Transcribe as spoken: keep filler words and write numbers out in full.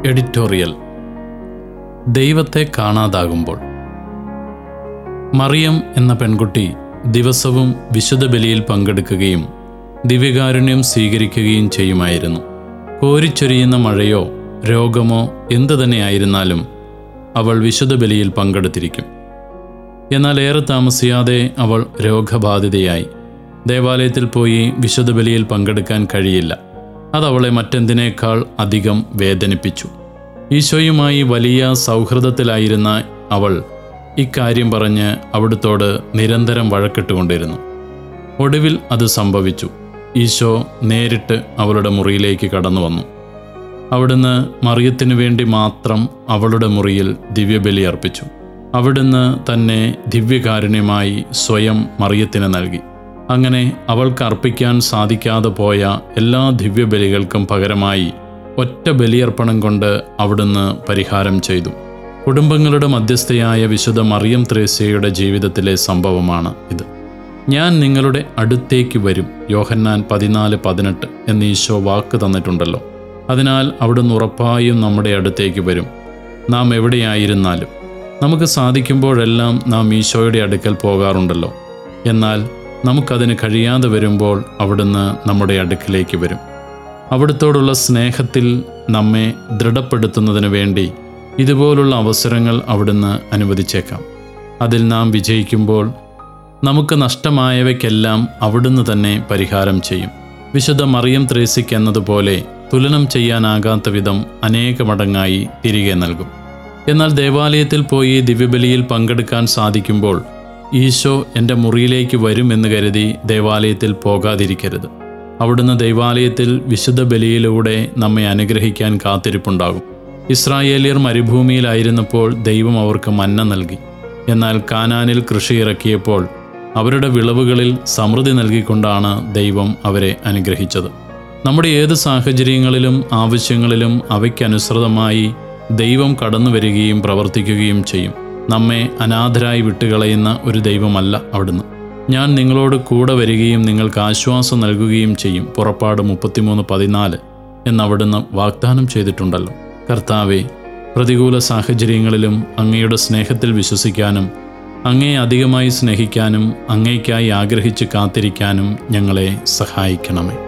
Editorial. ദൈവത്തെ കാണാതാകുമ്പോൾ. മറിയം എന്ന പെൺകുട്ടി ദിവസവും വിശുദ്ധ ബലിയിൽ പങ്കെടുക്കുകയും ദിവ്യകാരുണ്യം സ്വീകരിക്കുകയും ചെയ്യുമായിരുന്നു. കോരിച്ചൊരിയുന്ന മഴയോ രോഗമോ എന്തു തന്നെയായിരുന്നാലും അവൾ വിശുദ്ധ ബലിയിൽ പങ്കെടുത്തിരിക്കും. എന്നാൽ ഏറെ താമസിയാതെ അവൾ രോഗബാധിതയായി. ദേവാലയത്തിൽ പോയി വിശുദ്ധ ബലിയിൽ പങ്കെടുക്കാൻ കഴിയില്ല. അതവളെ മറ്റെന്തിനേക്കാൾ അധികം വേദനിപ്പിച്ചു. ഈശോയുമായി വലിയ സൗഹൃദത്തിലായിരുന്ന അവൾ ഇക്കാര്യം പറഞ്ഞ് അവിടുത്തോട് നിരന്തരം വഴക്കിട്ടുകൊണ്ടിരുന്നു. ഒടുവിൽ അത് സംഭവിച്ചു. ഈശോ നേരിട്ട് അവളുടെ മുറിയിലേക്ക് കടന്നു വന്നു. അവിടുന്ന് മറിയത്തിനു വേണ്ടി മാത്രം അവളുടെ മുറിയിൽ ദിവ്യബലി അർപ്പിച്ചു. അവിടുന്ന് തന്നെ ദിവ്യകാരുണ്യമായി സ്വയം മറിയത്തിന് നൽകി. അങ്ങനെ അവൾക്ക് അർപ്പിക്കാൻ സാധിക്കാതെ പോയ എല്ലാ ദിവ്യബലികൾക്കും പകരമായി ഒറ്റ ബലിയർപ്പണം കൊണ്ട് അവിടുന്ന് പരിഹാരം ചെയ്തു. കുടുംബങ്ങളുടെ മധ്യസ്ഥയായ വിശുദ്ധ മറിയം ത്രേസ്യയുടെ ജീവിതത്തിലെ സംഭവമാണ് ഇത്. ഞാൻ നിങ്ങളുടെ അടുത്തേക്ക് വരും, യോഹന്നാൻ പതിനാല് പതിനെട്ട് എന്ന് ഈശോ വാക്ക് തന്നിട്ടുണ്ടല്ലോ. അതിനാൽ അവിടുന്ന് ഉറപ്പായും നമ്മുടെ അടുത്തേക്ക് വരും. നാം എവിടെയായിരുന്നാലും നമുക്ക് സാധിക്കുമ്പോഴെല്ലാം നാം ഈശോയുടെ അടുക്കൽ പോകാറുണ്ടല്ലോ. എന്നാൽ നമുക്കതിന് കഴിയാതെ വരുമ്പോൾ അവിടുന്ന് നമ്മുടെ അടുക്കിലേക്ക് വരും. അവിടുത്തോടുള്ള സ്നേഹത്തിൽ നമ്മെ ദൃഢപ്പെടുത്തുന്നതിന് വേണ്ടി ഇതുപോലുള്ള അവസരങ്ങൾ അവിടുന്ന് അനുവദിച്ചേക്കാം. അതിൽ നാം വിജയിക്കുമ്പോൾ നമുക്ക് നഷ്ടമായവയ്ക്കെല്ലാം അവിടുന്ന് തന്നെ പരിഹാരം ചെയ്യും. വിശുദ്ധ മറിയം ത്രേസ്യയ്ക്ക് എന്നതുപോലെ തുലനം ചെയ്യാനാകാത്ത വിധം അനേക മടങ്ങായി തിരികെ നൽകും. എന്നാൽ ദേവാലയത്തിൽ പോയി ദിവ്യബലിയിൽ പങ്കെടുക്കാൻ സാധിക്കുമ്പോൾ ഈശോ എൻ്റെ മുറിയിലേക്ക് വരുമെന്ന് കരുതി ദേവാലയത്തിൽ പോകാതിരിക്കരുത്. അവിടുന്ന് ദൈവാലയത്തിൽ വിശുദ്ധ ബലിയിലൂടെ നമ്മെ അനുഗ്രഹിക്കാൻ കാത്തിരിപ്പുണ്ടാകും. ഇസ്രായേലിയർ മരുഭൂമിയിലായിരുന്നപ്പോൾ ദൈവം അവർക്ക് മന്ന നൽകി. എന്നാൽ കാനാനിൽ കൃഷി ഇറക്കിയപ്പോൾ അവരുടെ വിളവുകളിൽ സമൃദ്ധി നൽകിക്കൊണ്ടാണ് ദൈവം അവരെ അനുഗ്രഹിച്ചത്. നമ്മുടെ ഏത് സാഹചര്യങ്ങളിലും ആവശ്യങ്ങളിലും അവയ്ക്കനുസൃതമായി ദൈവം കടന്നു വരികയും പ്രവർത്തിക്കുകയും ചെയ്യും. നമ്മെ അനാഥരായി വിട്ടുകളയുന്ന ഒരു ദൈവമല്ല അവിടുന്ന്. ഞാൻ നിങ്ങളോട് കൂടെ വരികയും നിങ്ങൾക്ക് ആശ്വാസം നൽകുകയും ചെയ്യും, പുറപ്പാട് മുപ്പത്തിമൂന്ന് പതിനാല് എന്നവിടുന്ന് വാഗ്ദാനം ചെയ്തിട്ടുണ്ടല്ലോ. കർത്താവേ, പ്രതികൂല സാഹചര്യങ്ങളിലും അങ്ങയുടെ സ്നേഹത്തിൽ വിശ്വസിക്കാനും അങ്ങയെ അധികമായി സ്നേഹിക്കാനും അങ്ങേയ്ക്കായി ആഗ്രഹിച്ച് കാത്തിരിക്കാനും ഞങ്ങളെ സഹായിക്കണമേ.